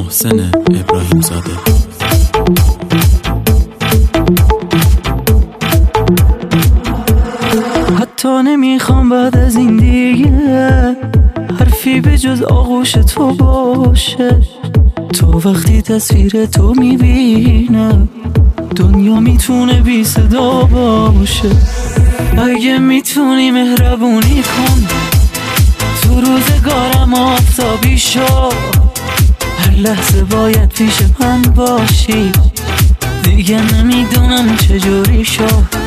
محسن ابراهیم زاده. حتی نمیخوام بعد از این دیگه حرفی به جز آغوش تو باشه. تو وقتی تصویر تو میبینم دنیا میتونه بی صدا باشه. اگه میتونی مهربونی کن تو روزگارم آفتابی شو. هر لحظه باید پیش من باشی دیگه نمیدونم چجوری شو.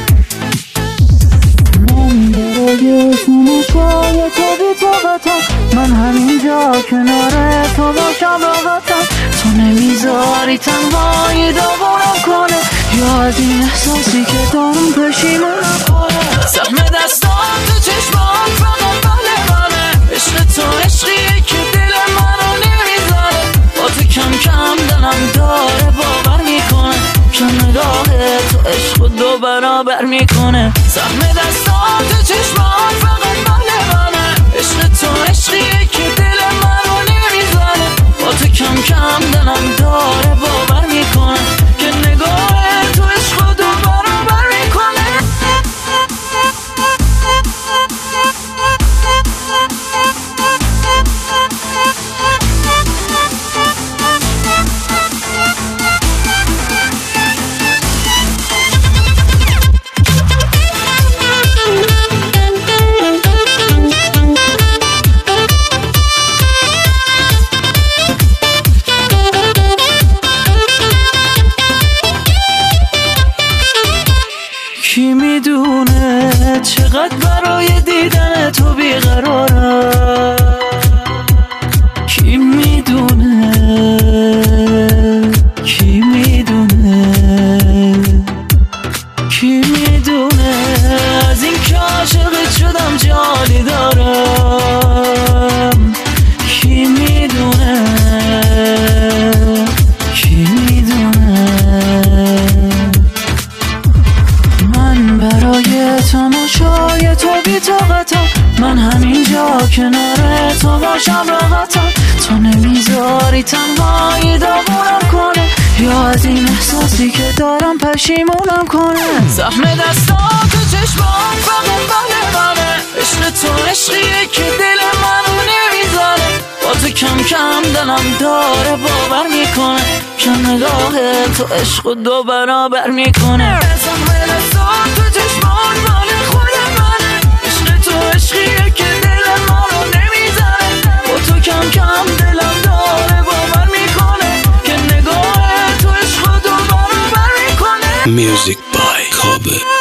من برای شای تو بی طاقتم، من همینجا کنار تو باشم راحتم. تو نمیذاری تنهایی داغونم کنه یا از این احساسی که دارم پشیمونم کنه. سهم دستان تو چشمان فقط بله عشق تو عشقیه که دل منو نمیذاره. با تو کم کم دلم داره باور میکنه که نگاه تو عشق دو برابر میکنه. سهم دستان تو چشمان فقط بله عشق تو عشقیه که دل منو نمیذاره. با تو کم کم دلم داره باور میکنه که نگاه تو عشق دو برابر میکنه. کی میدونه چقدر برای دیدن تو بیقرارم. کی میدونه کی میدونه کی میدونه از این که عاشقت شدم جالی دارم. کی میدونه کی میدونه من برای تماشای تو بی طاقتم. من همینجا کنار تو باشم راحتم. تو نمیذاری تنهایی داغونم کنه یا از این احساسی که دارم پشیمونم کنه. سهم دستان تو چشمان فقط بله عشق تو عشقیه که دل منو نمیذاره. با تو کم کم دلم داره باور میکنه که نگاه تو عشق دو برابر میکنه. سهم دستان تو چشمان مال خود منه عشق تو عشقیه که دل منو نمیذاره. با تو کم کم دلم داره باور میکنه که نگاه تو عشق دو برابر میکنه. Music by Kobe.